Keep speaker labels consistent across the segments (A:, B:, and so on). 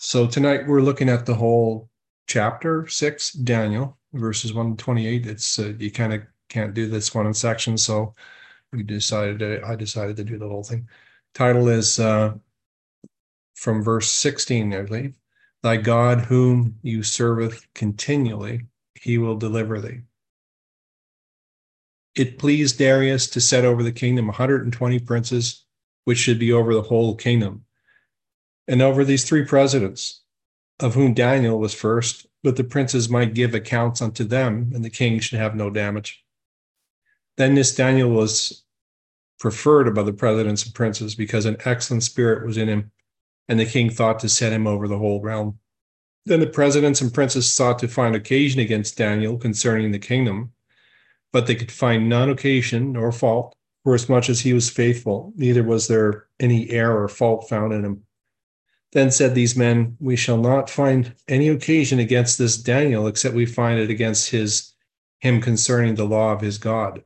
A: So tonight we're looking at the whole chapter 6, Daniel, verses 1 to 28. It's you kind of can't do this one in sections, so I decided to do the whole thing. Title is from verse 16, I believe. Thy God whom you serveth continually, he will deliver thee. It pleased Darius to set over the kingdom 120 princes, which should be over the whole kingdom, and over these three presidents, of whom Daniel was first, but the princes might give accounts unto them, and the king should have no damage. Then this Daniel was preferred above the presidents and princes, because an excellent spirit was in him, and the king thought to set him over the whole realm. Then the presidents and princes sought to find occasion against Daniel concerning the kingdom, but they could find none occasion nor fault, for as much as he was faithful, neither was there any error or fault found in him. Then said these men, we shall not find any occasion against this Daniel, except we find it against him concerning the law of his God.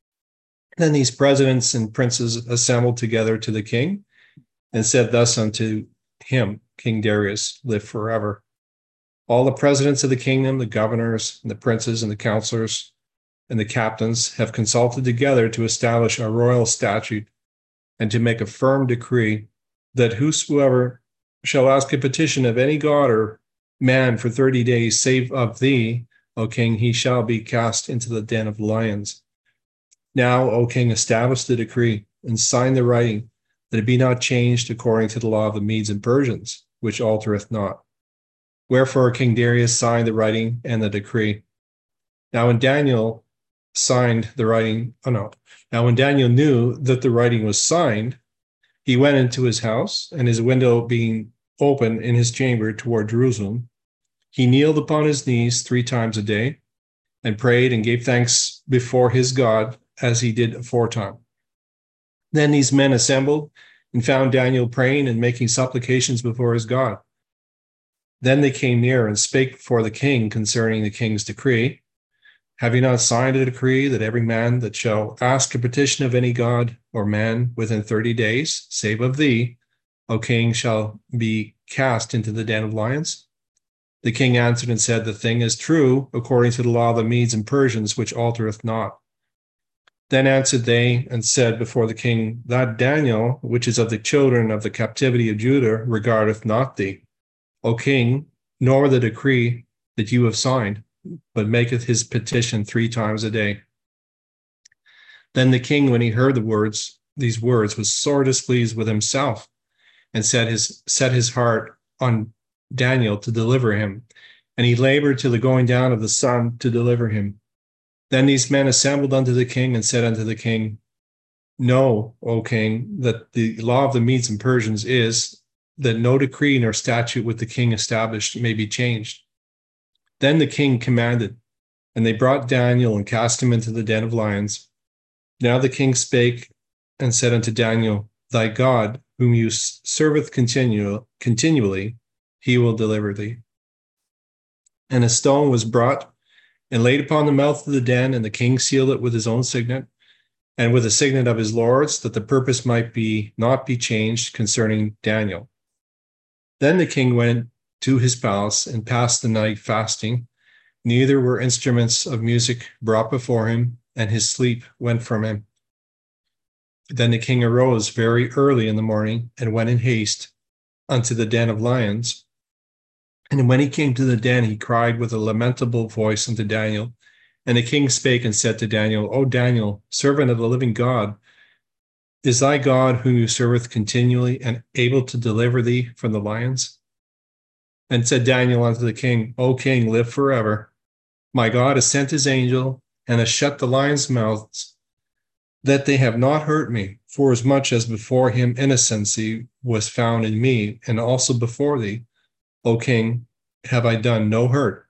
A: Then these presidents and princes assembled together to the king, and said thus unto him, King Darius, live forever. All the presidents of the kingdom, the governors, and the princes, and the counselors, and the captains have consulted together to establish a royal statute, and to make a firm decree, that whosoever shall ask a petition of any god or man for 30 days, save of thee, O king, he shall be cast into the den of lions. Now, O king, establish the decree, and sign the writing, that it be not changed according to the law of the Medes and Persians, which altereth not. Wherefore King Darius signed the writing and the decree. Now when Daniel signed the writing, Now when Daniel knew that the writing was signed, he went into his house, and his window being open in his chamber toward Jerusalem, he kneeled upon his knees 3 times a day, and prayed and gave thanks before his God, as he did aforetime. Then these men assembled, and found Daniel praying and making supplications before his God. Then they came near and spake before the king concerning the king's decree. Have you not signed a decree that every man that shall ask a petition of any god or man within 30 days, save of thee, O king, shall be cast into the den of lions? The king answered and said, the thing is true, according to the law of the Medes and Persians, which altereth not. Then answered they and said before the king, that Daniel, which is of the children of the captivity of Judah, regardeth not thee, O king, nor the decree that you have signed, but maketh his petition 3 times a day. Then the king, when he heard these words, was sore displeased with himself, and set his heart on Daniel to deliver him, and he labored till the going down of the sun to deliver him. Then these men assembled unto the king, and said unto the king, know, O king, that the law of the Medes and Persians is, that no decree nor statute with the king established may be changed. Then the king commanded, and they brought Daniel and cast him into the den of lions. Now the king spake and said unto Daniel, thy God, whom you serveth continually, he will deliver thee. And a stone was brought and laid upon the mouth of the den, and the king sealed it with his own signet, and with the signet of his lords, that the purpose might not be changed concerning Daniel. Then the king went to his palace and passed the night fasting. Neither were instruments of music brought before him, and his sleep went from him. Then the king arose very early in the morning, and went in haste unto the den of lions. And when he came to the den, he cried with a lamentable voice unto Daniel. And the king spake and said to Daniel, O Daniel, servant of the living God, is thy God whom you serveth continually and able to deliver thee from the lions? And said Daniel unto the king, O king, live forever. My God has sent his angel, and has shut the lions' mouths, that they have not hurt me, forasmuch as before him innocency was found in me, and also before thee, O king, have I done no hurt.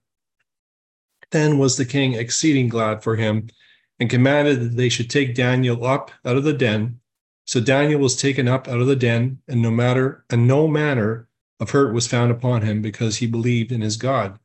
A: Then was the king exceeding glad for him, and commanded that they should take Daniel up out of the den. So Daniel was taken up out of the den, and no manner of hurt was found upon him, because he believed in his God.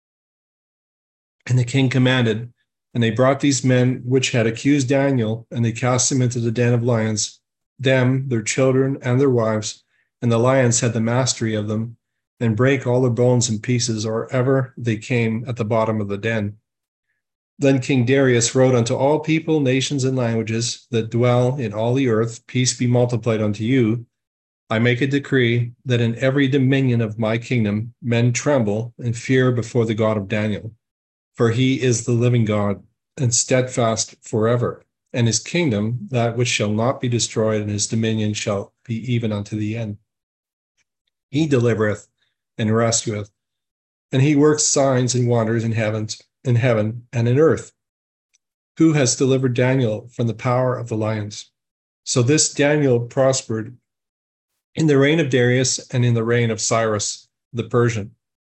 A: And the king commanded, and they brought these men which had accused Daniel, and they cast them into the den of lions, them, their children, and their wives, and the lions had the mastery of them. and break all their bones in pieces, or ever they came at the bottom of the den. Then King Darius wrote unto all people, nations, and languages that dwell in all the earth, peace be multiplied unto you. I make a decree that in every dominion of my kingdom men tremble and fear before the God of Daniel, for he is the living God and steadfast forever, and his kingdom that which shall not be destroyed, and his dominion shall be even unto the end. He delivereth and rescueth, and he works signs and wonders in heaven and in earth. Who has delivered Daniel from the power of the lions? So this Daniel prospered in the reign of Darius and in the reign of Cyrus the Persian.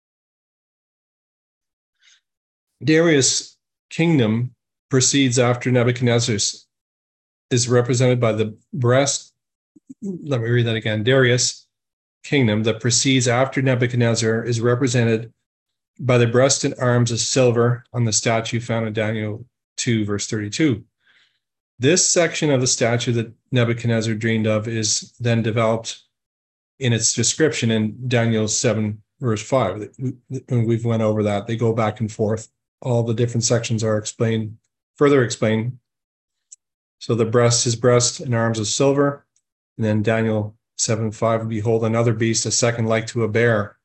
A: Darius' kingdom proceeds after Nebuchadnezzar's, is represented by the breast. Let me read that again. Darius' kingdom that proceeds after Nebuchadnezzar is represented by the breast and arms of silver on the statue found in Daniel 2, verse 32. This section of the statue that Nebuchadnezzar dreamed of is then developed in its description in Daniel 7, verse 5. We've went over that. They go back and forth. All the different sections are explained, further explained. So the breast, his breast and arms of silver. And then Daniel 7:5, behold, another beast, a second like to a bear.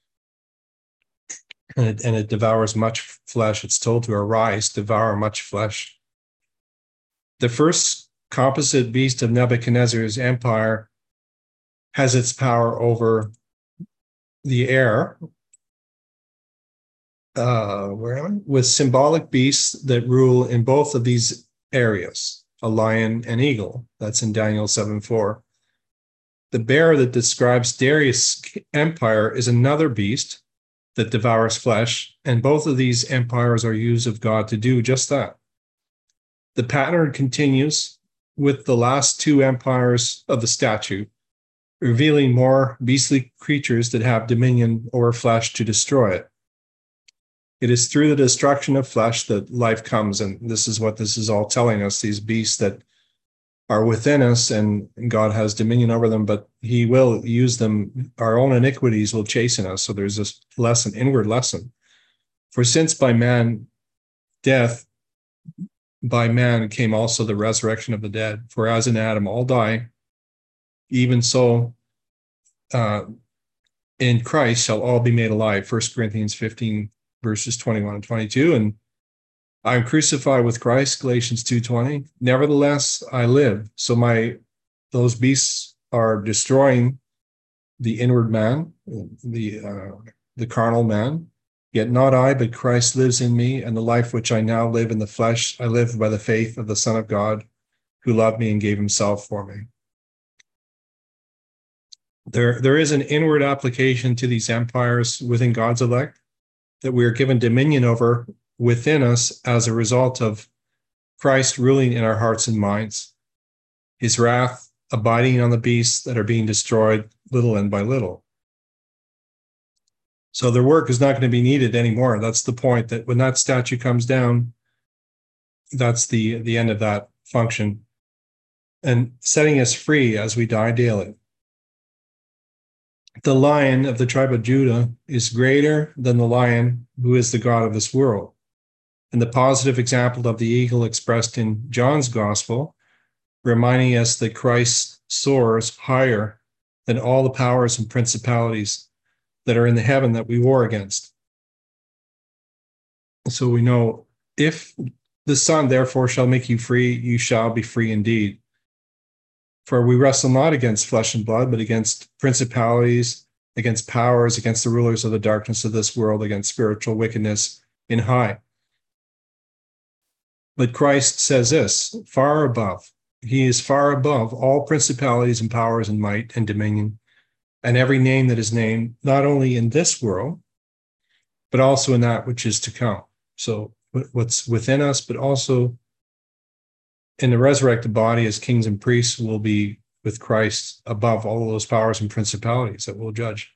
A: And it devours much flesh. It's told to arise, devour much flesh. The first composite beast of Nebuchadnezzar's empire has its power over the air, with symbolic beasts that rule in both of these areas, a lion and eagle. That's in Daniel 7:4. The bear that describes Darius' empire is another beast that devours flesh, and both of these empires are used of God to do just that. The pattern continues with the last two empires of the statue, revealing more beastly creatures that have dominion over flesh to destroy it. It is through the destruction of flesh that life comes, and this is what this is all telling us, these beasts that are within us, and God has dominion over them, but he will use them. Our own iniquities will chasten us. So there's this lesson, inward lesson. For since by man death, by man came also the resurrection of the dead. For as in Adam all die, even so in Christ shall all be made alive. 1 Corinthians 15, verses 21 and 22. And I am crucified with Christ, Galatians 2:20. Nevertheless, I live. So those beasts are destroying the inward man, the carnal man. Yet not I, but Christ lives in me, and the life which I now live in the flesh, I live by the faith of the Son of God, who loved me and gave himself for me. There is an inward application to these empires within God's elect that we are given dominion over within us as a result of Christ ruling in our hearts and minds, his wrath abiding on the beasts that are being destroyed little and by little. So their work is not going to be needed anymore. That's the point, that when that statue comes down, that's the end of that function, and setting us free as we die daily. The Lion of the tribe of Judah is greater than the lion who is the God of this world. And the positive example of the eagle expressed in John's gospel, reminding us that Christ soars higher than all the powers and principalities that are in the heaven that we war against. So we know, if the Son therefore shall make you free, you shall be free indeed. For we wrestle not against flesh and blood, but against principalities, against powers, against the rulers of the darkness of this world, against spiritual wickedness in high. But Christ says this, far above. He is far above all principalities and powers and might and dominion, and every name that is named, not only in this world, but also in that which is to come. So what's within us, but also in the resurrected body as kings and priests, will be with Christ above all of those powers and principalities that we'll judge.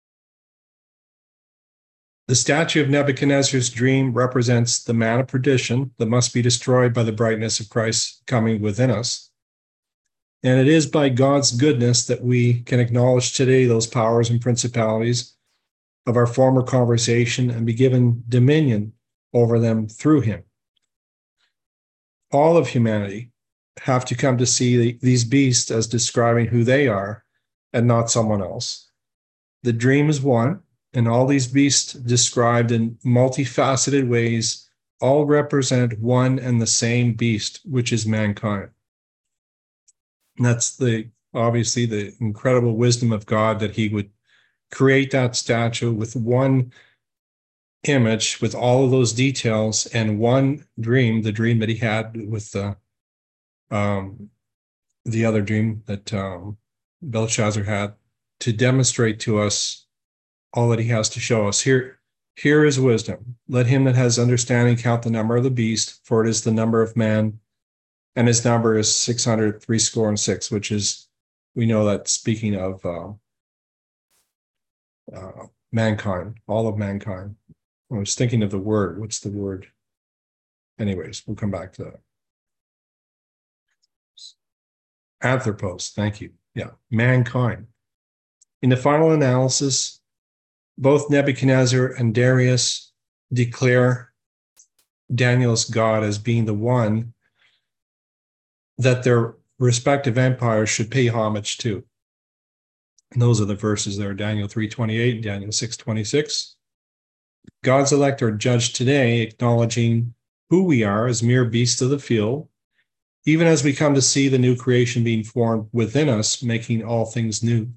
A: The statue of Nebuchadnezzar's dream represents the man of perdition that must be destroyed by the brightness of Christ coming within us. And it is by God's goodness that we can acknowledge today those powers and principalities of our former conversation and be given dominion over them through him. All of humanity have to come to see these beasts as describing who they are and not someone else. The dream is one, and all these beasts described in multifaceted ways all represent one and the same beast, which is mankind. And that's obviously the incredible wisdom of God, that he would create that statue with one image with all of those details and one dream, the dream that he had with the other dream that Belshazzar had, to demonstrate to us all that he has to show us. Here is wisdom. Let him that has understanding count the number of the beast, for it is the number of man, and his number is 666, which is, we know that speaking of mankind, all of mankind. I was thinking of the word. What's the word? Anyways, we'll come back to that. Anthropos, thank you. Yeah, mankind. In the final analysis, both Nebuchadnezzar and Darius declare Daniel's God as being the one that their respective empires should pay homage to. And those are the verses there, Daniel 3:28 and Daniel 6:26. God's elect are judged today, acknowledging who we are as mere beasts of the field, even as we come to see the new creation being formed within us, making all things new.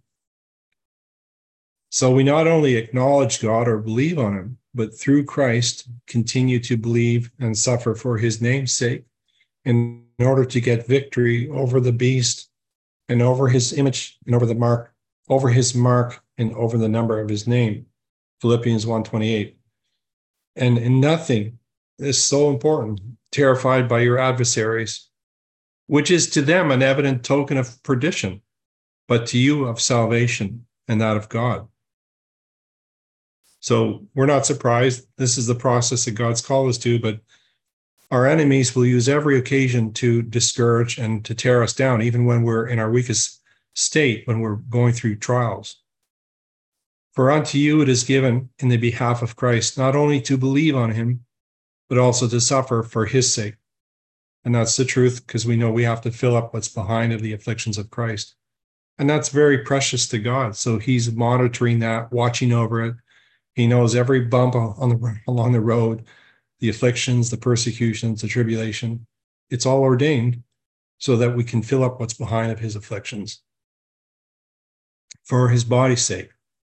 A: So we not only acknowledge God or believe on him, but through Christ continue to believe and suffer for his name's sake, in order to get victory over the beast and over his image and over the mark, over his mark and over the number of his name. Philippians 1:28. And in nothing is so important, terrified by your adversaries, which is to them an evident token of perdition, but to you of salvation and that of God. So we're not surprised. This is the process that God's called us to, but our enemies will use every occasion to discourage and to tear us down, even when we're in our weakest state, when we're going through trials. For unto you it is given in the behalf of Christ, not only to believe on him, but also to suffer for his sake. And that's the truth, because we know we have to fill up what's behind of the afflictions of Christ. And that's very precious to God. So he's monitoring that, watching over it. He knows every bump along the road, the afflictions, the persecutions, the tribulation. It's all ordained so that we can fill up what's behind of his afflictions for his body's sake.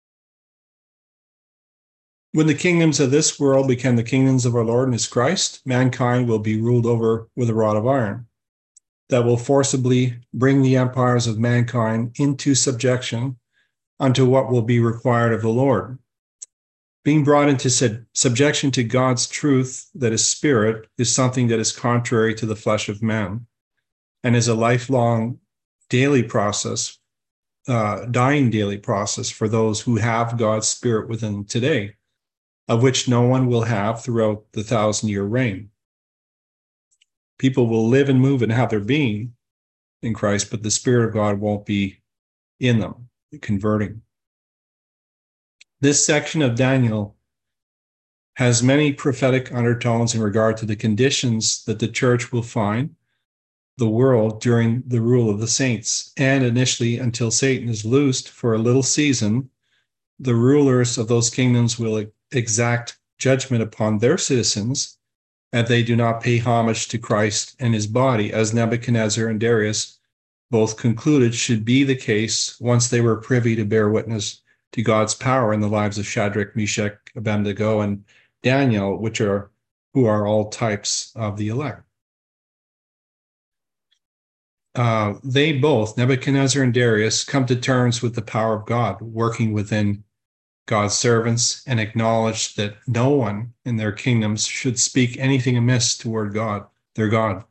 A: When the kingdoms of this world become the kingdoms of our Lord and his Christ, mankind will be ruled over with a rod of iron that will forcibly bring the empires of mankind into subjection unto what will be required of the Lord. Being brought into subjection to God's truth, that is spirit, is something that is contrary to the flesh of man and is a lifelong daily process, dying daily process for those who have God's spirit within them today, of which no one will have throughout the 1,000-year reign. People will live and move and have their being in Christ, but the Spirit of God won't be in them, converting. This section of Daniel has many prophetic undertones in regard to the conditions that the church will find the world during the rule of the saints, and initially until Satan is loosed for a little season, the rulers of those kingdoms will exact judgment upon their citizens, and they do not pay homage to Christ and his body, as Nebuchadnezzar and Darius both concluded should be the case once they were privy to bear witness to God's power in the lives of Shadrach, Meshach, Abednego, and Daniel, who are all types of the elect. They both, Nebuchadnezzar and Darius, come to terms with the power of God working within God's servants and acknowledge that no one in their kingdoms should speak anything amiss toward God, their God.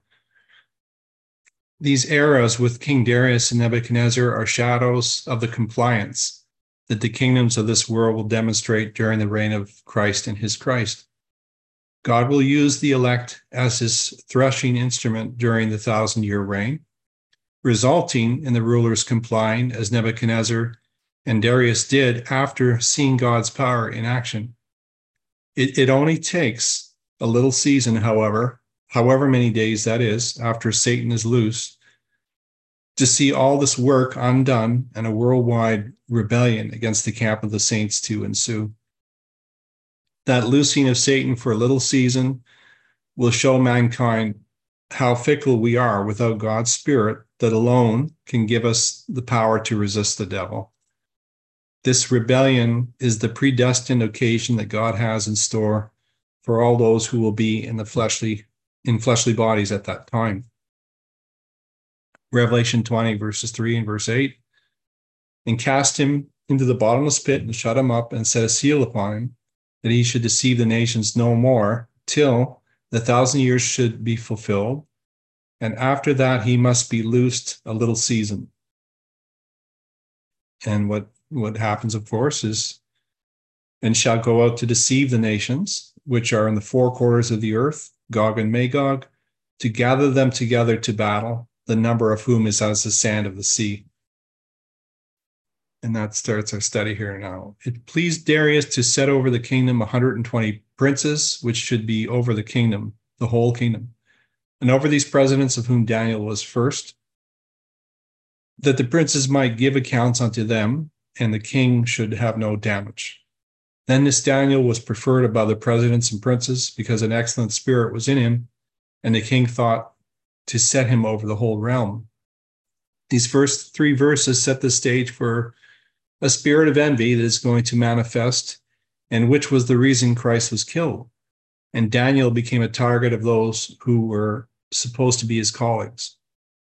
A: These eras with King Darius and Nebuchadnezzar are shadows of the compliance that the kingdoms of this world will demonstrate during the reign of Christ and his Christ. God will use the elect as his threshing instrument during the 1,000-year reign, resulting in the rulers complying as Nebuchadnezzar And Darius did after seeing God's power in action. It only takes a little season, however many days that is, after Satan is loose, to see all this work undone and a worldwide rebellion against the camp of the saints to ensue. That loosing of Satan for a little season will show mankind how fickle we are without God's Spirit that alone can give us the power to resist the devil. This rebellion is the predestined occasion that God has in store for all those who will be in fleshly bodies at that time. Revelation 20, verses 3 and verse 8. And cast him into the bottomless pit and shut him up and set a seal upon him, that he should deceive the nations no more, till the 1,000 years should be fulfilled. And after that, he must be loosed a little season. And what happens, of course, is, and shall go out to deceive the nations, which are in the four quarters of the earth, Gog and Magog, to gather them together to battle, the number of whom is as the sand of the sea. And that starts our study here now. It pleased Darius to set over the kingdom 120 princes, which should be over the kingdom, the whole kingdom, and over these presidents, of whom Daniel was first, that the princes might give accounts unto them, and the king should have no damage. Then this Daniel was preferred above the presidents and princes, because an excellent spirit was in him, and the king thought to set him over the whole realm. These first three verses set the stage for a spirit of envy that is going to manifest, and which was the reason Christ was killed. And Daniel became a target of those who were supposed to be his colleagues.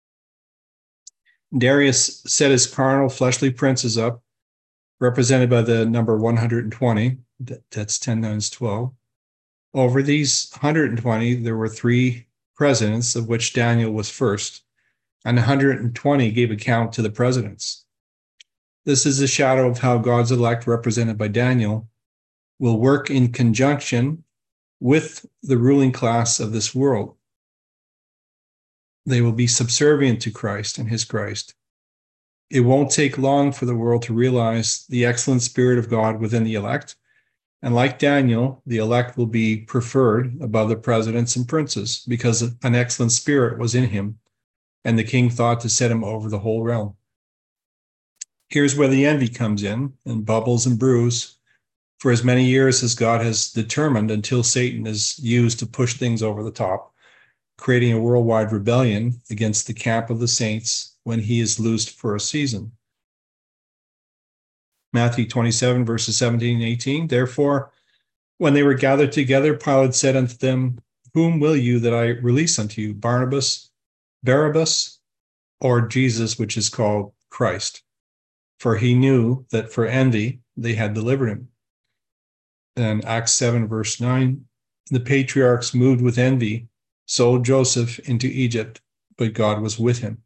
A: Darius set his carnal, fleshly princes up, represented by the number 120, that's 10 times 12. Over these 120, there were three presidents, of which Daniel was first, and 120 gave account to the presidents. This is a shadow of how God's elect, represented by Daniel, will work in conjunction with the ruling class of this world. They will be subservient to Christ and his Christ. It won't take long for the world to realize the excellent spirit of God within the elect. And like Daniel, the elect will be preferred above the presidents and princes, because an excellent spirit was in him, and the king thought to set him over the whole realm. Here's where the envy comes in and bubbles and brews for as many years as God has determined, until Satan is used to push things over the top, creating a worldwide rebellion against the camp of the saints when he is loosed for a season. Matthew 27, verses 17 and 18. Therefore, when they were gathered together, Pilate said unto them, Whom will you that I release unto you, Barabbas, or Jesus, which is called Christ? For he knew that for envy they had delivered him. And Acts 7, verse 9, the patriarchs, moved with envy, sold Joseph into Egypt, but God was with him.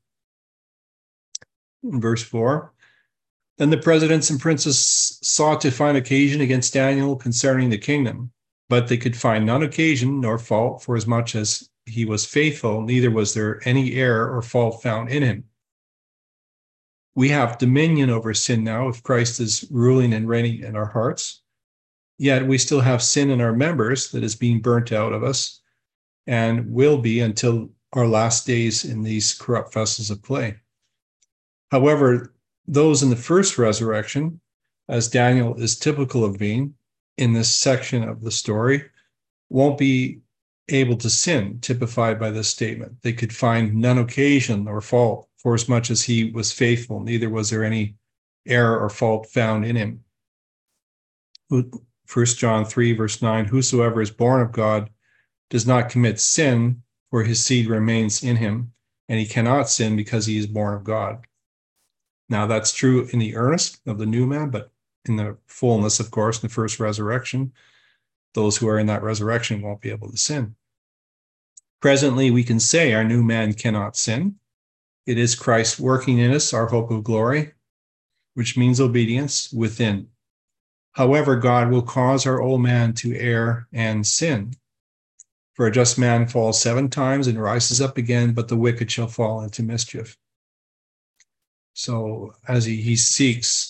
A: In verse 4, then the presidents and princes sought to find occasion against Daniel concerning the kingdom, but they could find none occasion nor fault, for as much as he was faithful, neither was there any error or fault found in him. We have dominion over sin now, if Christ is ruling and reigning in our hearts. Yet we still have sin in our members that is being burnt out of us, and will be until our last days in these corrupt vessels of clay. However, those in the first resurrection, as Daniel is typical of being in this section of the story, won't be able to sin, typified by this statement. They could find none occasion or fault, for as much as he was faithful, neither was there any error or fault found in him. 1 John 3, verse 9, whosoever is born of God does not commit sin, for his seed remains in him, and he cannot sin because he is born of God. Now that's true in the earnest of the new man, but in the fullness, of course, in the first resurrection, those who are in that resurrection won't be able to sin. Presently, we can say our new man cannot sin. It is Christ working in us, our hope of glory, which means obedience within. However, God will cause our old man to err and sin. For a just man falls 7 times and rises up again, but the wicked shall fall into mischief. So as he seeks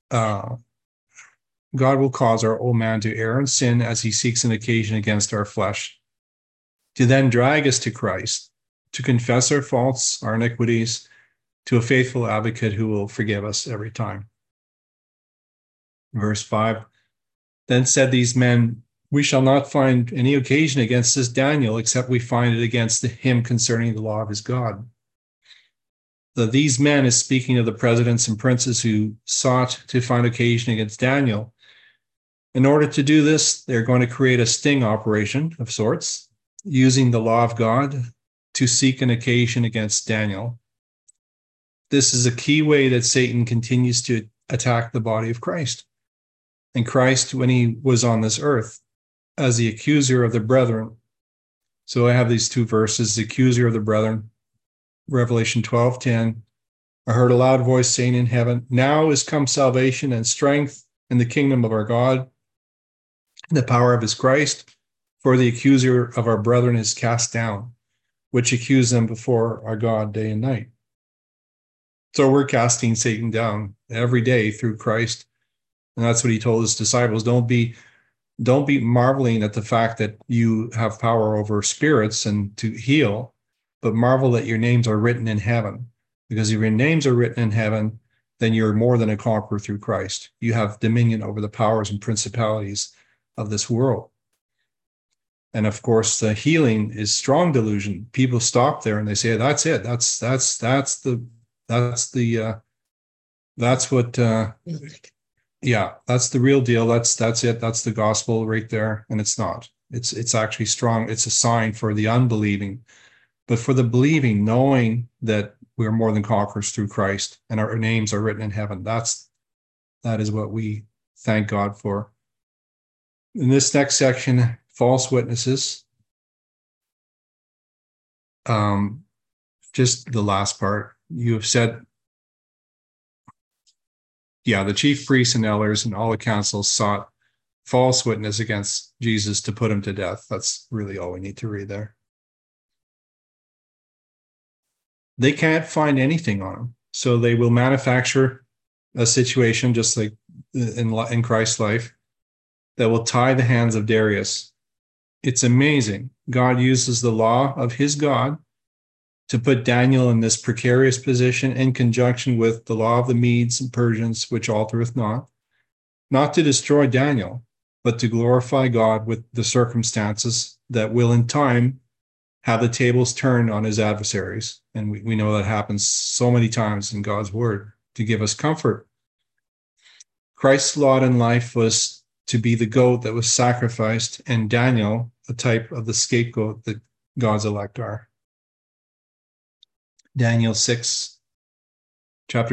A: God will cause our old man to err and sin as he seeks an occasion against our flesh, to then drag us to Christ, to confess our faults, our iniquities, to a faithful advocate who will forgive us every time. Verse 5, then said these men, we shall not find any occasion against this Daniel, except we find it against him concerning the law of his God. These men is speaking of the presidents and princes who sought to find occasion against Daniel. In order to do this, they're going to create a sting operation of sorts, using the law of God to seek an occasion against Daniel. This is a key way that Satan continues to attack the body of Christ. And Christ, when he was on this earth, as the accuser of the brethren. So I have these two verses, the accuser of the brethren, Revelation 12:10. I heard a loud voice saying in heaven, now is come salvation and strength in the kingdom of our God, and the power of his Christ, for the accuser of our brethren is cast down, which accuse them before our God day and night. So we're casting Satan down every day through Christ. And that's what he told his disciples. Don't be marveling at the fact that you have power over spirits and to heal, but marvel that your names are written in heaven. Because if your names are written in heaven, then you're more than a conqueror through Christ. You have dominion over the powers and principalities of this world. And of course, the healing is strong delusion. People stop there and they say, that's it. That's the real deal. That's it. That's the gospel right there. And it's not. It's actually strong. It's a sign for the unbelieving, but for the believing, knowing that we're more than conquerors through Christ and our names are written in heaven. That is what we thank God for. In this next section, false witnesses. Just the last part. You have said, the chief priests and elders and all the council sought false witness against Jesus to put him to death. That's really all we need to read there. They can't find anything on him, so they will manufacture a situation just like in Christ's life that will tie the hands of Darius. It's amazing. God uses the law of his God to put Daniel in this precarious position in conjunction with the law of the Medes and Persians, which altereth not to destroy Daniel, but to glorify God with the circumstances that will in time have the tables turned on his adversaries. And we know that happens so many times in God's word to give us comfort. Christ's lot in life was to be the goat that was sacrificed, and Daniel, a type of the scapegoat that God's elect are. Daniel 6, chapter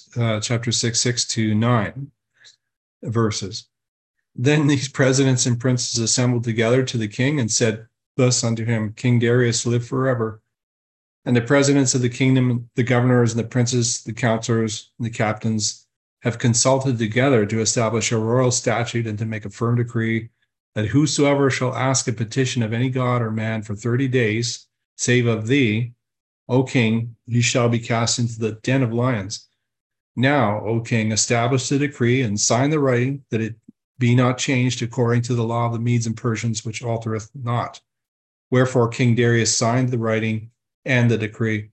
A: 6:6-9 verses. Then these presidents and princes assembled together to the king and said thus unto him, King Darius, live forever. And the presidents of the kingdom, the governors and the princes, the counselors and the captains have consulted together to establish a royal statute and to make a firm decree that whosoever shall ask a petition of any god or man for 30 days, save of thee, O king, he shall be cast into the den of lions. Now, O king, establish the decree and sign the writing, that it be not changed according to the law of the Medes and Persians, which altereth not. Wherefore King Darius signed the writing and the decree.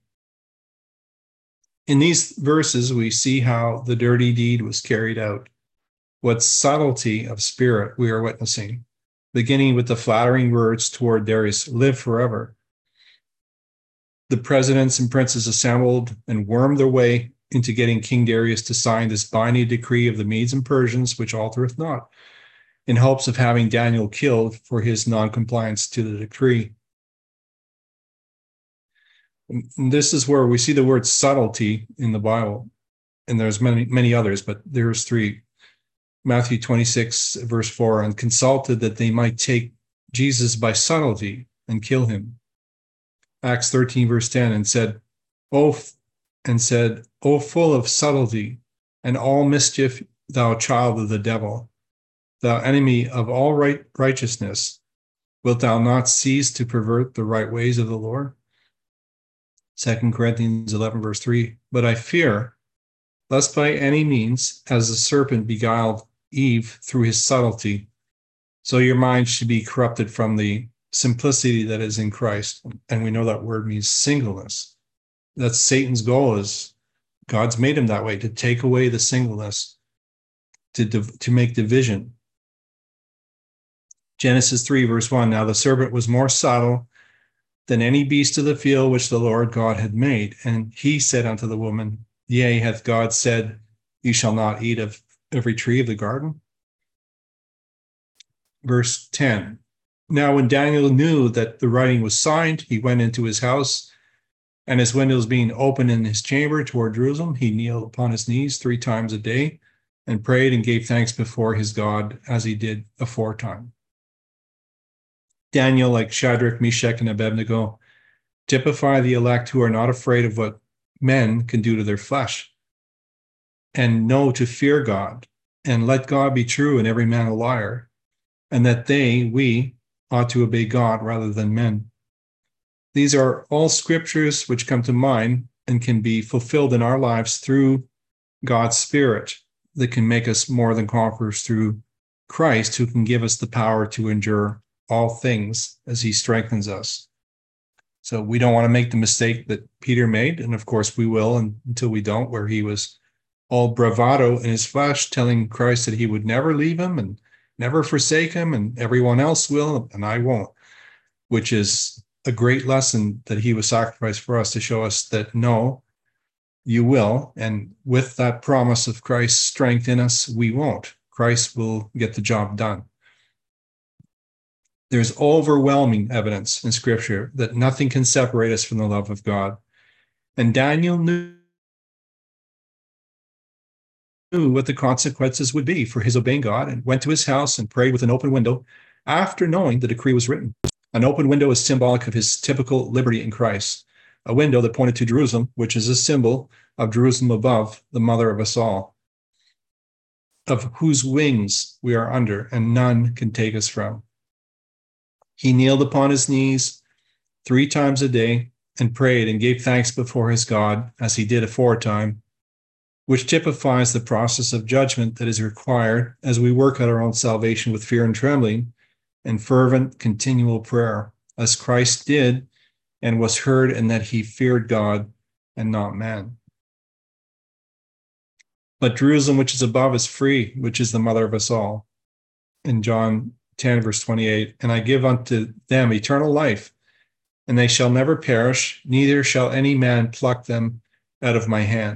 A: In these verses, we see how the dirty deed was carried out. What subtlety of spirit we are witnessing, beginning with the flattering words toward Darius, live forever. The presidents and princes assembled and wormed their way into getting King Darius to sign this binding decree of the Medes and Persians, which altereth not, in hopes of having Daniel killed for his noncompliance to the decree. And this is where we see the word subtlety in the Bible, and there's many others, but there's three. Matthew 26, verse 4, and consulted that they might take Jesus by subtlety and kill him. Acts 13, verse 10, and said, O full of subtlety and all mischief, thou child of the devil, thou enemy of all righteousness, wilt thou not cease to pervert the right ways of the Lord? 2 Corinthians 11, verse 3, but I fear, lest by any means, as the serpent beguiled Eve through his subtlety, so your mind should be corrupted from the simplicity that is in Christ. And we know that word means singleness. That's Satan's goal, is God's made him that way, to take away the singleness, to make division. Genesis 3, verse 1, now the serpent was more subtle than any beast of the field which the Lord God had made. And he said unto the woman, yea, hath God said, you shall not eat of every tree of the garden? Verse 10, now when Daniel knew that the writing was signed, he went into his house, and his windows being open in his chamber toward Jerusalem, he kneeled upon his knees 3 times a day and prayed and gave thanks before his God as he did aforetime. Daniel, like Shadrach, Meshach, and Abednego, typify the elect who are not afraid of what men can do to their flesh, and know to fear God, and let God be true and every man a liar, and that we ought to obey God rather than men. These are all scriptures which come to mind and can be fulfilled in our lives through God's Spirit that can make us more than conquerors through Christ, who can give us the power to endure all things as he strengthens us. So we don't want to make the mistake that Peter made, and of course we will until we don't, where he was all bravado in his flesh, telling Christ that he would never leave him and never forsake him, and everyone else will, and I won't, which is a great lesson that he was sacrificed for us to show us that no, you will. And with that promise of Christ's strength in us, we won't. Christ will get the job done. There's overwhelming evidence in Scripture that nothing can separate us from the love of God. And Daniel knew what the consequences would be for his obeying God, and went to his house and prayed with an open window after knowing the decree was written. An open window is symbolic of his typical liberty in Christ, a window that pointed to Jerusalem, which is a symbol of Jerusalem above, the mother of us all, of whose wings we are under, and none can take us from. He kneeled upon his knees 3 times a day and prayed and gave thanks before his God, as he did aforetime, which typifies the process of judgment that is required as we work out our own salvation with fear and trembling and fervent, continual prayer, as Christ did and was heard, in that he feared God and not man. But Jerusalem, which is above, is free, which is the mother of us all. In John 10, verse 28, and I give unto them eternal life, and they shall never perish, neither shall any man pluck them out of my hand.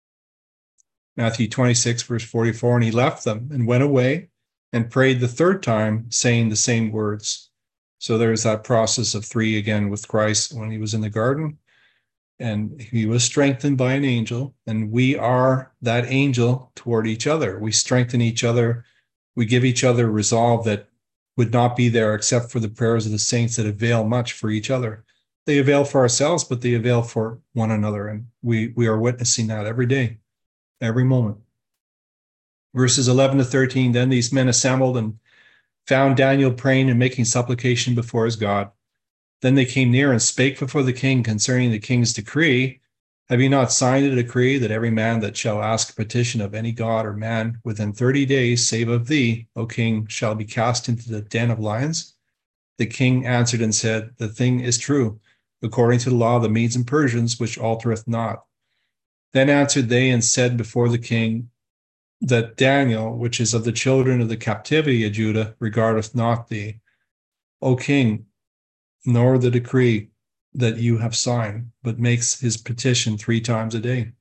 A: Matthew 26, verse 44, and he left them and went away and prayed the 3rd time, saying the same words. So there's that process of 3 again with Christ when he was in the garden, and he was strengthened by an angel, and we are that angel toward each other. We strengthen each other. We give each other resolve that would not be there except for the prayers of the saints that avail much for each other. They avail for ourselves, but they avail for one another, and we are witnessing that every day, every moment. Verses 11 to 13, then these men assembled and found Daniel praying and making supplication before his God. Then they came near and spake before the king concerning the king's decree. Have you not signed a decree that every man that shall ask a petition of any god or man within 30 days, save of thee, O king, shall be cast into the den of lions? The king answered and said, the thing is true, according to the law of the Medes and Persians, which altereth not. Then answered they and said before the king, that Daniel, which is of the children of the captivity of Judah, regardeth not thee, O king, nor the decree that you have signed, but makes his petition 3 times a day.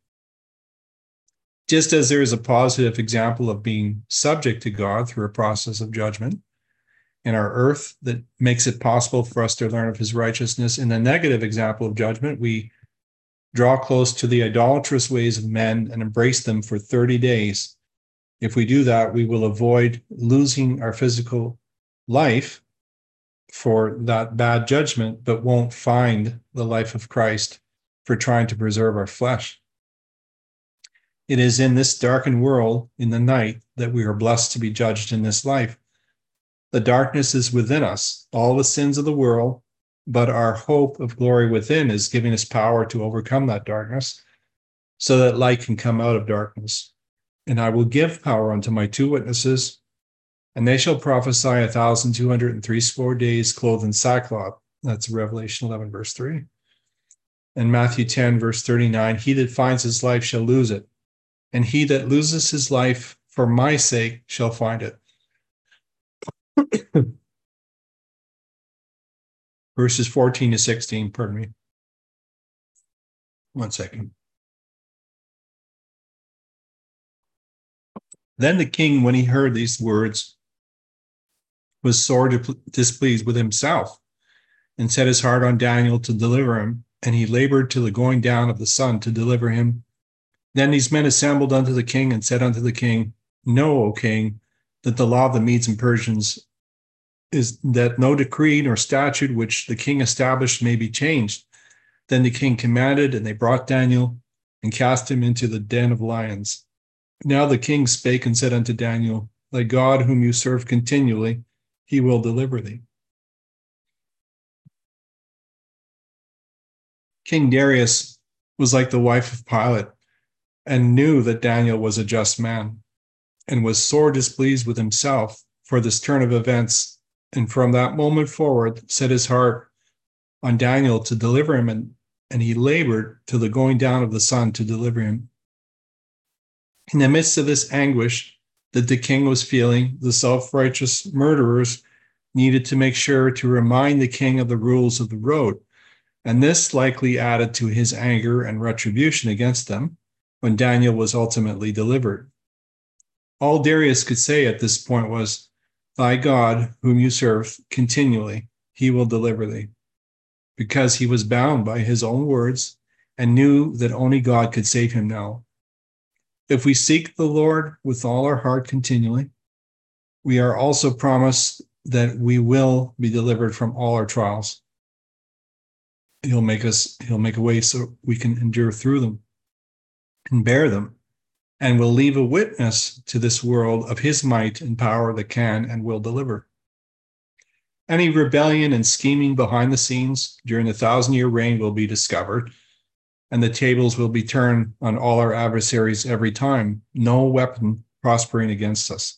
A: Just as there is a positive example of being subject to God through a process of judgment in our earth that makes it possible for us to learn of his righteousness, in the negative example of judgment, we draw close to the idolatrous ways of men and embrace them for 30 days. If we do that, we will avoid losing our physical life for that bad judgment, but won't find the life of Christ for trying to preserve our flesh. It is in this darkened world, in the night, that we are blessed to be judged in this life. The darkness is within us, all the sins of the world, but our hope of glory within is giving us power to overcome that darkness. so that light can come out of darkness. And I will give power unto my two witnesses, and they shall prophesy 1,260 days clothed in sackcloth. That's Revelation 11, verse 3. And Matthew 10, verse 39, he that finds his life shall lose it, and he that loses his life for my sake shall find it. Verses 14 to 16, pardon me. 1 second. Then the king, when he heard these words, was sore displeased with himself, and set his heart on Daniel to deliver him, and he labored till the going down of the sun to deliver him. Then these men assembled unto the king, and said unto the king, Know, O king, that the law of the Medes and Persians is that no decree nor statute which the king established may be changed. Then the king commanded, and they brought Daniel, and cast him into the den of lions. Now the king spake and said unto Daniel, Thy God whom you serve continually, he will deliver thee. King Darius was like the wife of Pilate, and knew that Daniel was a just man, and was sore displeased with himself for this turn of events, and from that moment forward set his heart on Daniel to deliver him, and he labored till the going down of the sun to deliver him. In the midst of this anguish that the king was feeling, the self-righteous murderers needed to make sure to remind the king of the rules of the road, and this likely added to his anger and retribution against them when Daniel was ultimately delivered. All Darius could say at this point was, Thy God, whom you serve continually, he will deliver thee, because he was bound by his own words and knew that only God could save him now. If we seek the Lord with all our heart continually, we are also promised that we will be delivered from all our trials. He'll make a way so we can endure through them and bear them, and will leave a witness to this world of his might and power that can and will deliver. Any rebellion and scheming behind the scenes during the 1,000-year reign will be discovered, and the tables will be turned on all our adversaries every time, no weapon prospering against us.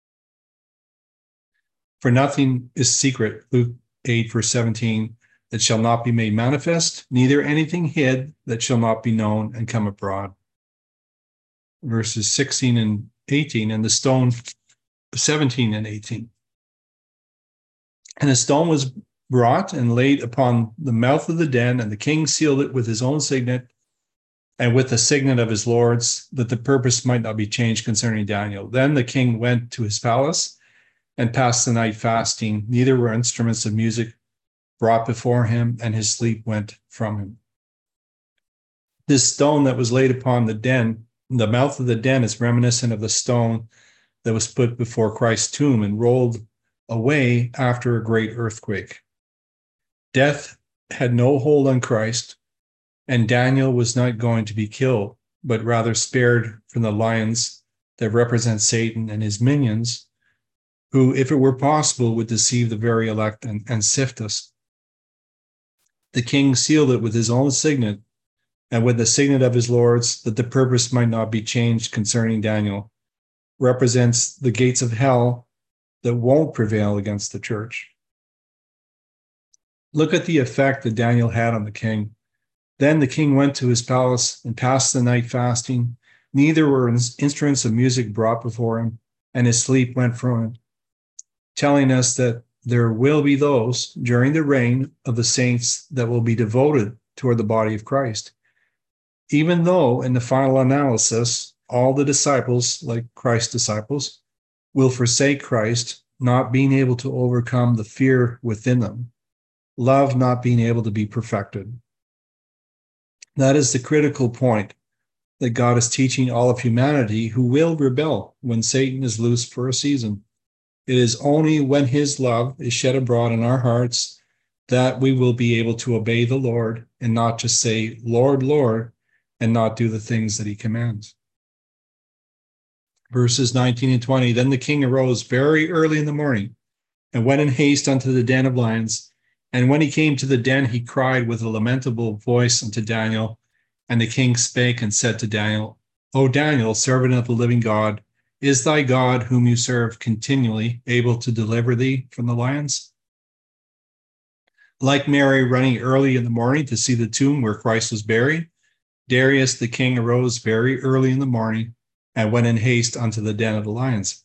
A: For nothing is secret, Luke 8, verse 17, that shall not be made manifest, neither anything hid that shall not be known and come abroad. Verses 16 and 18, and the stone, 17 and 18. And a stone was brought and laid upon the mouth of the den, and the king sealed it with his own signet and with the signet of his lords, that the purpose might not be changed concerning Daniel. Then the king went to his palace and passed the night fasting. Neither were instruments of music brought before him, and his sleep went from him. This stone that was laid upon the den, the mouth of the den, is reminiscent of the stone that was put before Christ's tomb and rolled away after a great earthquake. Death had no hold on Christ, and Daniel was not going to be killed, but rather spared from the lions that represent Satan and his minions, who, if it were possible, would deceive the very elect and sift us. The king sealed it with his own signet and with the signet of his lords, that the purpose might not be changed concerning Daniel. Represents the gates of hell that won't prevail against the church. Look at the effect that Daniel had on the king. Then the king went to his palace and passed the night fasting. Neither were instruments of music brought before him, and his sleep went from him, telling us that there will be those during the reign of the saints that will be devoted toward the body of Christ. Even though in the final analysis, all the disciples, like Christ's disciples, will forsake Christ, not being able to overcome the fear within them, love not being able to be perfected. That is the critical point that God is teaching all of humanity who will rebel when Satan is loose for a season. It is only when his love is shed abroad in our hearts that we will be able to obey the Lord and not just say, Lord, Lord, and not do the things that he commands. Verses 19 and 20, then the king arose very early in the morning and went in haste unto the den of lions. And when he came to the den, he cried with a lamentable voice unto Daniel And the king spake and said to Daniel, O Daniel, servant of the living God, is thy God, whom you serve continually, able to deliver thee from the lions? Like Mary running early in the morning to see the tomb where Christ was buried, Darius the king arose very early in the morning and went in haste unto the den of the lions.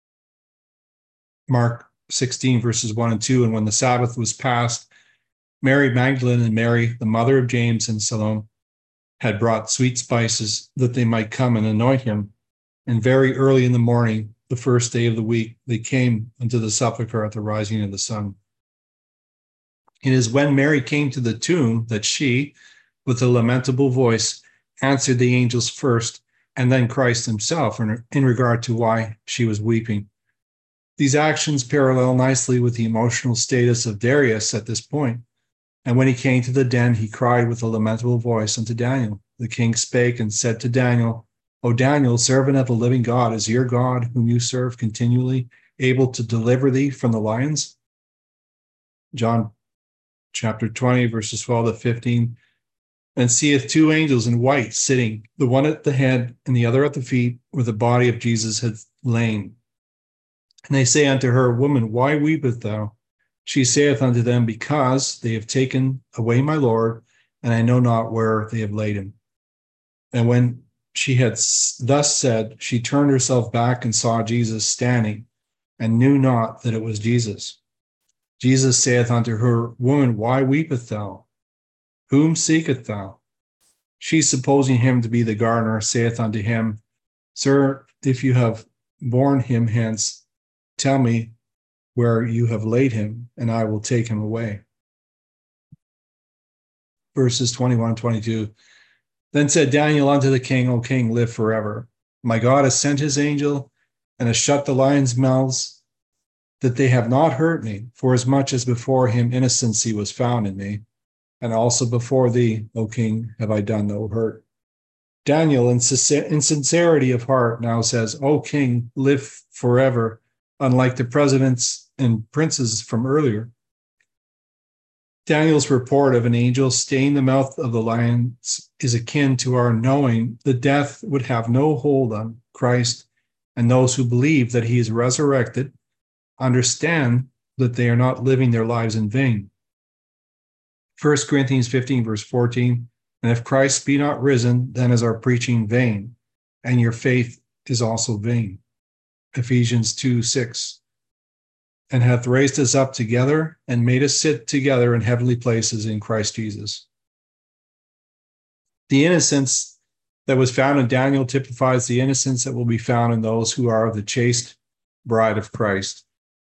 A: Mark 16, verses 1 and 2. And when the Sabbath was past, Mary Magdalene and Mary, the mother of James and Salome, had brought sweet spices that they might come and anoint him. And very early in the morning, the first day of the week, they came unto the sepulchre at the rising of the sun. It is when Mary came to the tomb that she, with a lamentable voice, answered the angels first, and then Christ himself in regard to why she was weeping. These actions parallel nicely with the emotional status of Darius at this point. And when he came to the den, he cried with a lamentable voice unto Daniel. The king spake and said to Daniel, O Daniel, servant of the living God, is your God, whom you serve continually, able to deliver thee from the lions? John chapter 20, verses 12 to 15. And seeth two angels in white sitting, the one at the head and the other at the feet, where the body of Jesus had lain. And they say unto her, Woman, why weepest thou? She saith unto them, Because they have taken away my Lord, and I know not where they have laid him. And when she had thus said, she turned herself back and saw Jesus standing, and knew not that it was Jesus. Jesus saith unto her, Woman, why weepest thou? Whom seekest thou? She, supposing him to be the gardener, saith unto him, Sir, if you have borne him hence, tell me where you have laid him, and I will take him away. Verses 21 and 22. Then said Daniel unto the king, O king, live forever. My God has sent his angel, and has shut the lions' mouths, that they have not hurt me, for as much as before him innocency was found in me, and also before thee, O king, have I done no hurt. Daniel, in sincerity of heart, now says, O king, live forever, unlike the presidents and princes from earlier. Daniel's report of an angel staying the mouth of the lions is akin to our knowing that death would have no hold on Christ, and those who believe that he is resurrected understand that they are not living their lives in vain. 1 Corinthians 15, verse 14, and if Christ be not risen, then is our preaching vain, and your faith is also vain. Ephesians 2, 6, and hath raised us up together and made us sit together in heavenly places in Christ Jesus. The innocence that was found in Daniel typifies the innocence that will be found in those who are the chaste bride of Christ,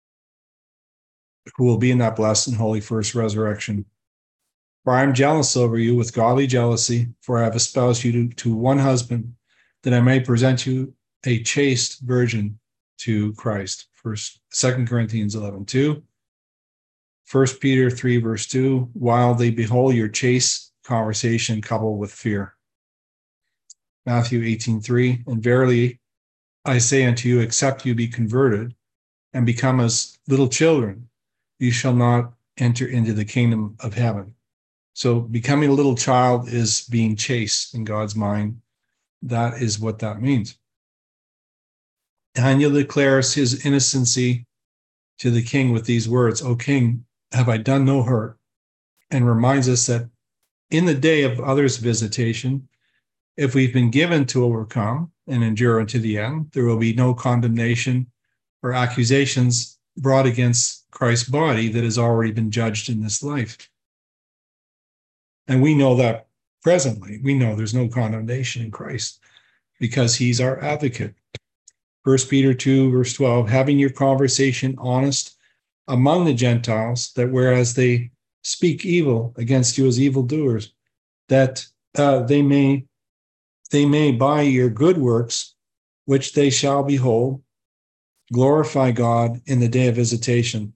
A: who will be in that blessed and holy first resurrection. For I am jealous over you with godly jealousy, for I have espoused you to one husband, that I may present you a chaste virgin to Christ. 2 Corinthians 11:2, 1 Peter 3, verse 2, while they behold your chaste conversation coupled with fear. Matthew 18:3, and verily I say unto you, except you be converted and become as little children, you shall not enter into the kingdom of heaven. So becoming a little child is being chaste in God's mind. That is what that means. Daniel declares his innocency to the king with these words, O king, have I done no hurt? And reminds us that in the day of others' visitation, if we've been given to overcome and endure unto the end, there will be no condemnation or accusations brought against Christ's body that has already been judged in this life. And we know that presently, we know there's no condemnation in Christ because he's our advocate. 1 Peter 2, verse 12, having your conversation honest among the Gentiles, that whereas they speak evil against you as evildoers, that they may by your good works, which they shall behold, glorify God in the day of visitation.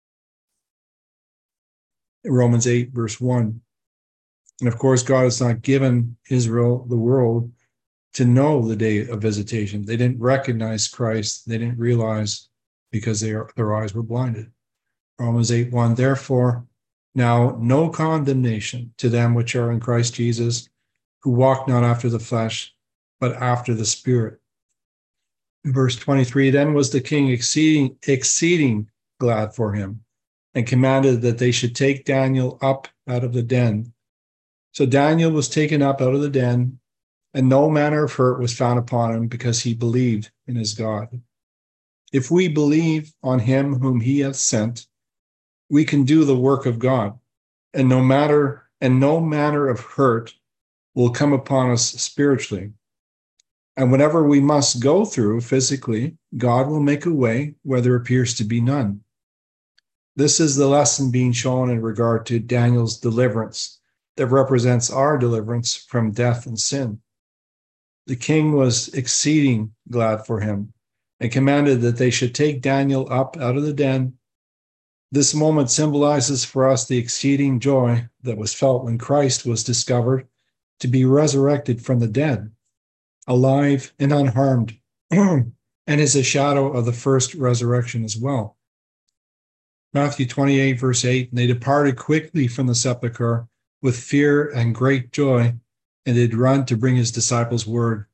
A: Romans 8, verse 1. And of course, God has not given Israel, the world, to know the day of visitation. They didn't recognize Christ. They didn't realize because their eyes were blinded. Romans 8:1, therefore, now no condemnation to them which are in Christ Jesus, who walk not after the flesh, but after the Spirit. Verse 23, then was the king exceeding glad for him, and commanded that they should take Daniel up out of the den. So Daniel was taken up out of the den, and no manner of hurt was found upon him, because he believed in his God. If we believe on him whom he hath sent, we can do the work of God, and no manner of hurt will come upon us spiritually. And whatever we must go through physically, God will make a way where there appears to be none. This is the lesson being shown in regard to Daniel's deliverance that represents our deliverance from death and sin. The king was exceeding glad for him and commanded that they should take Daniel up out of the den. This moment symbolizes for us the exceeding joy that was felt when Christ was discovered to be resurrected from the dead, alive and unharmed, and is a shadow of the first resurrection as well. Matthew 28, verse 8, and they departed quickly from the sepulchre with fear and great joy, and did run to bring his disciples word.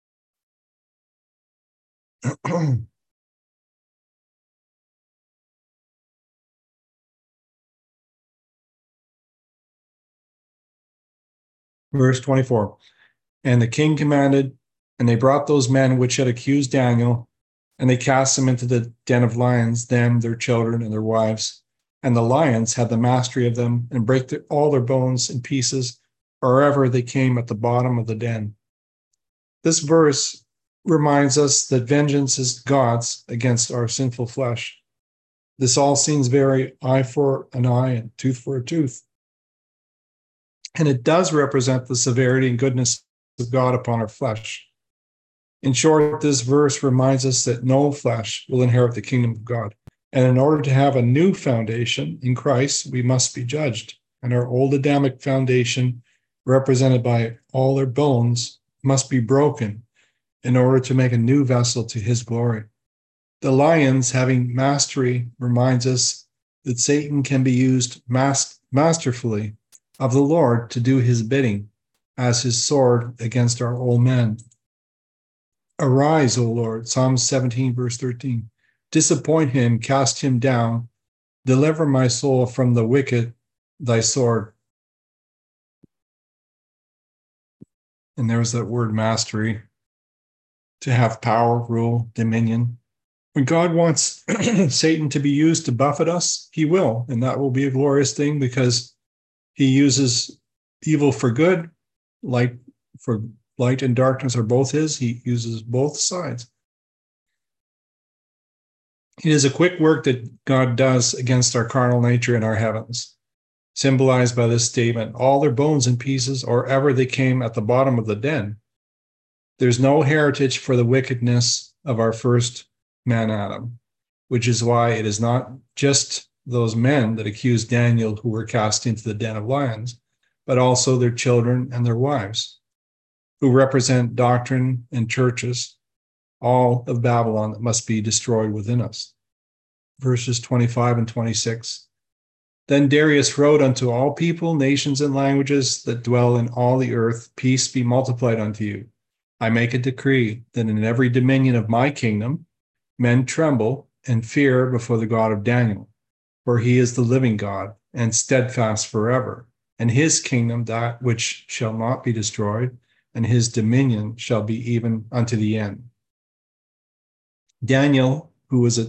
A: Verse 24, and the king commanded, and they brought those men which had accused Daniel, and they cast them into the den of lions, them, their children, and their wives. And the lions had the mastery of them, and brake all their bones in pieces, wherever they came at the bottom of the den. This verse reminds us that vengeance is God's against our sinful flesh. This all seems very eye for an eye and tooth for a tooth. And it does represent the severity and goodness of God upon our flesh. In short, this verse reminds us that no flesh will inherit the kingdom of God. And in order to have a new foundation in Christ, we must be judged. And our old Adamic foundation, represented by all their bones, must be broken in order to make a new vessel to his glory. The lions having mastery reminds us that Satan can be used masterfully of the Lord to do his bidding as his sword against our old men. Arise, O Lord, Psalm 17, verse 13. Disappoint him, cast him down. Deliver my soul from the wicked, thy sword. And there's that word mastery, to have power, rule, dominion. When God wants Satan to be used to buffet us, he will, and that will be a glorious thing, because he uses evil for good, light and darkness are both his. He uses both sides. It is a quick work that God does against our carnal nature in our heavens, symbolized by this statement, all their bones in pieces, or ever they came at the bottom of the den. There's no heritage for the wickedness of our first man Adam, which is why it is not just those men that accused Daniel who were cast into the den of lions, but also their children and their wives, who represent doctrine and churches, all of Babylon, that must be destroyed within us. Verses 25 and 26. Then Darius wrote unto all people, nations, and languages that dwell in all the earth, peace be multiplied unto you. I make a decree that in every dominion of my kingdom, men tremble and fear before the God of Daniel, for he is the living God and steadfast forever, and his kingdom that which shall not be destroyed, and his dominion shall be even unto the end. Darius, who is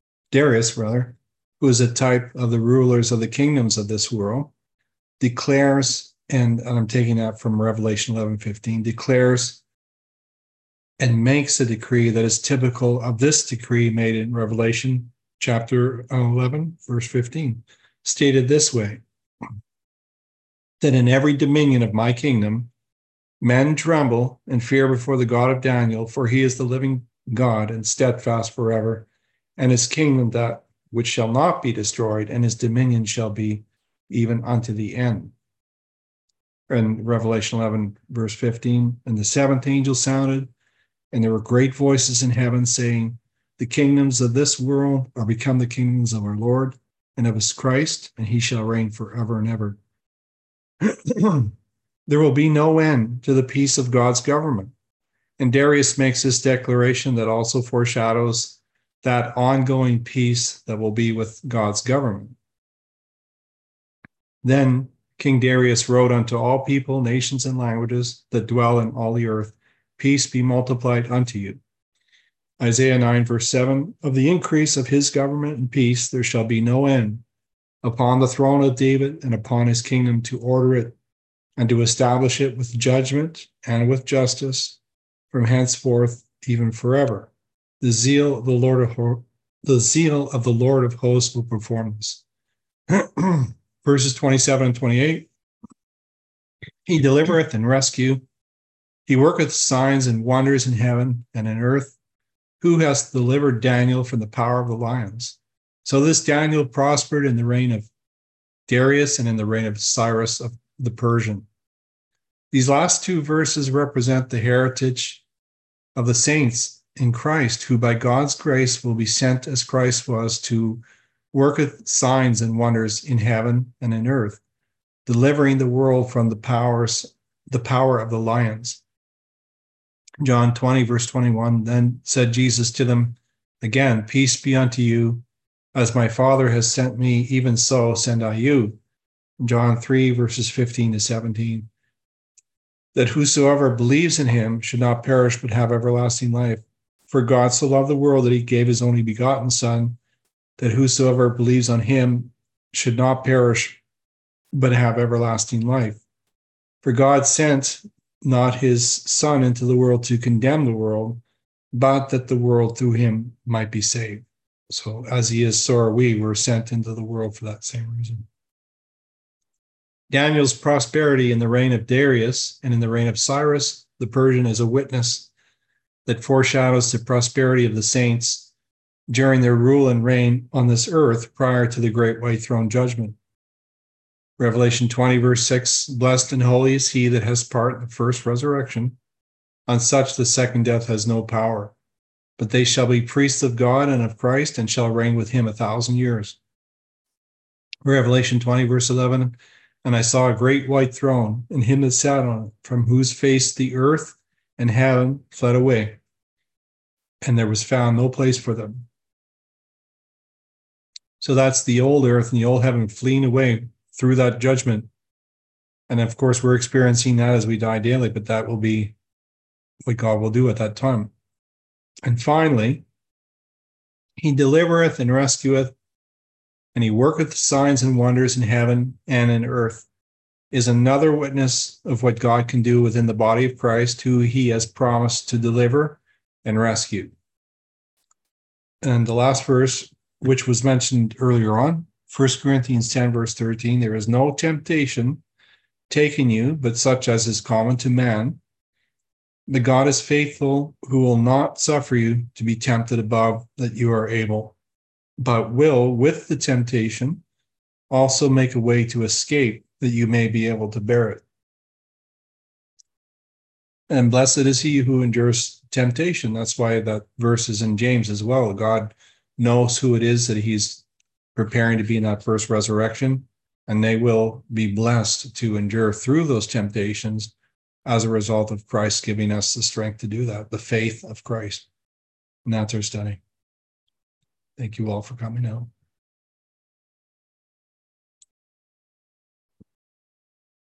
A: a type of the rulers of the kingdoms of this world, declares, and I'm taking that from Revelation 11:15, declares and makes a decree that is typical of this decree made in Revelation chapter 11, verse 15, stated this way, that in every dominion of my kingdom, men tremble and fear before the God of Daniel, for he is the living God and steadfast forever, and his kingdom that which shall not be destroyed, and his dominion shall be even unto the end. In Revelation 11, verse 15, and the seventh angel sounded, and there were great voices in heaven saying, the kingdoms of this world are become the kingdoms of our Lord and of his Christ, and he shall reign forever and ever. There will be no end to the peace of God's government. And Darius makes this declaration that also foreshadows that ongoing peace that will be with God's government. Then King Darius wrote unto all people, nations, and languages that dwell in all the earth, peace be multiplied unto you. Isaiah 9, verse 7, of the increase of his government and peace there shall be no end upon the throne of David and upon his kingdom, to order it and to establish it with judgment and with justice from henceforth even forever. The zeal of the Lord of hosts will perform this. Verses 27 and 28. He delivereth and rescue. He worketh signs and wonders in heaven and in earth. Who has delivered Daniel from the power of the lions? So this Daniel prospered in the reign of Darius and in the reign of Cyrus of the Persian. These last two verses represent the heritage of the saints in Christ, who by God's grace will be sent as Christ was to worketh signs and wonders in heaven and in earth, delivering the world from the power of the lions. John 20, verse 21, then said Jesus to them, again, peace be unto you. As my Father has sent me, even so send I you. John 3, verses 15 to 17. That whosoever believes in him should not perish but have everlasting life. For God so loved the world that he gave his only begotten Son, that whosoever believes on him should not perish but have everlasting life. For God sent not his Son into the world to condemn the world, but that the world through him might be saved. So as he is, so are we. We're sent into the world for that same reason. Daniel's prosperity in the reign of Darius and in the reign of Cyrus the Persian is a witness that foreshadows the prosperity of the saints during their rule and reign on this earth prior to the great white throne judgment. Revelation 20, verse 6, blessed and holy is he that has part in the first resurrection. On such the second death has no power, but they shall be priests of God and of Christ, and shall reign with him 1,000 years. Revelation 20, verse 11, and I saw a great white throne, and him that sat on it, from whose face the earth and heaven fled away, and there was found no place for them. So that's the old earth and the old heaven fleeing away through that judgment. And of course, we're experiencing that as we die daily, but that will be what God will do at that time. And finally, he delivereth and rescueth, and he worketh signs and wonders in heaven and in earth, is another witness of what God can do within the body of Christ, who he has promised to deliver and rescue. And the last verse, which was mentioned earlier on, 1 Corinthians 10, verse 13, there is no temptation taken you, but such as is common to man. But God is faithful, who will not suffer you to be tempted above that you are able, but will, with the temptation, also make a way to escape, that you may be able to bear it. And blessed is he who endures temptation. That's why that verse is in James as well. God knows who it is that he's preparing to be in that first resurrection, and they will be blessed to endure through those temptations as a result of Christ giving us the strength to do that, the faith of Christ. And that's our study. Thank you all for coming out.